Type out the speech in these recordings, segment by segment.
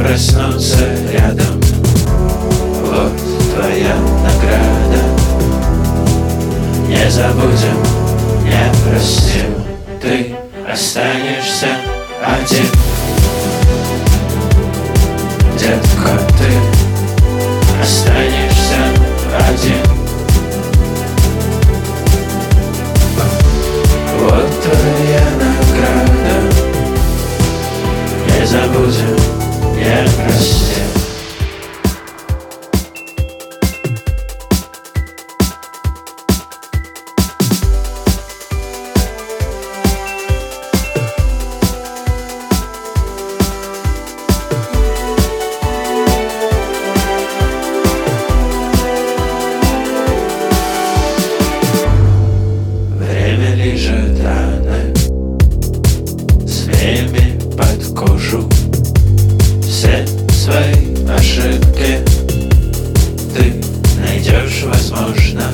проснуться рядом. Вот твоя награда. Не забудем, не простим, ты останешься один. Детка, ты останешься один. Вот твоя награда. Не забудем, не простим. Лежат раны, змеями под кожу. Все свои ошибки ты найдешь, возможно.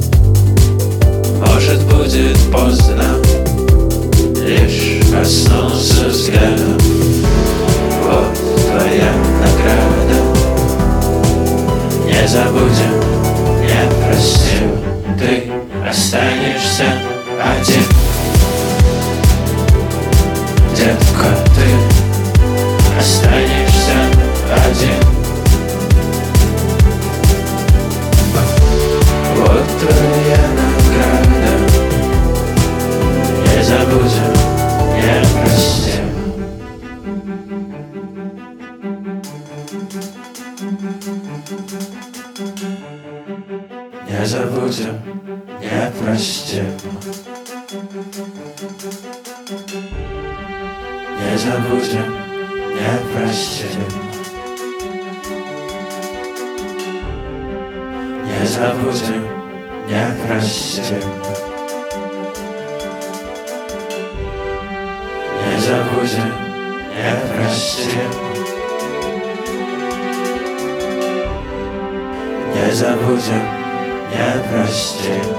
Может, будет поздно, лишь коснулся взглядом. Вот твоя награда. Не забудем, не простим, ты останешься один. Детка, ты останешься один. Вот твоя награда. Не забудем, не простим. Не забудем, не простим. Не забудем, не простим. Не забудем, не простим. Не забудем, не простим. Не забудем, не простим.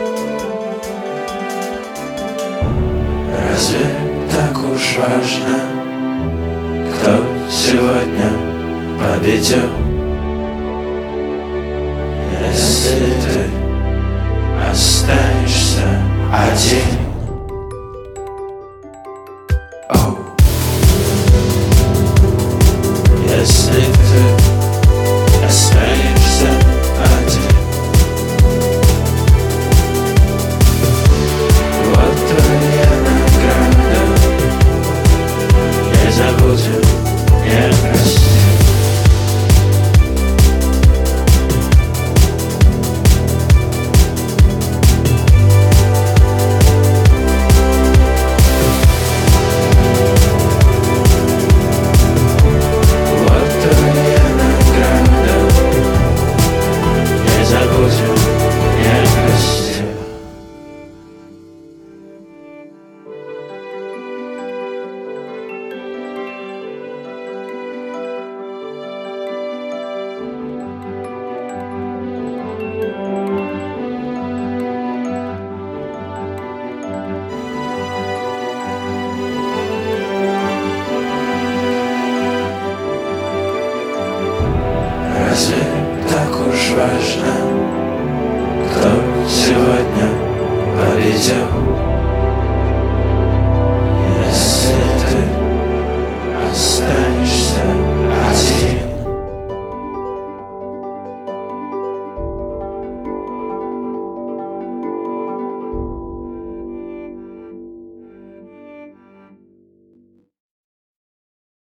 Разве так уж важно, кто сегодня победил? Если ты останешься один. Оу. Если ты останешься один. Вот твоя награда. Не забудем, не простим.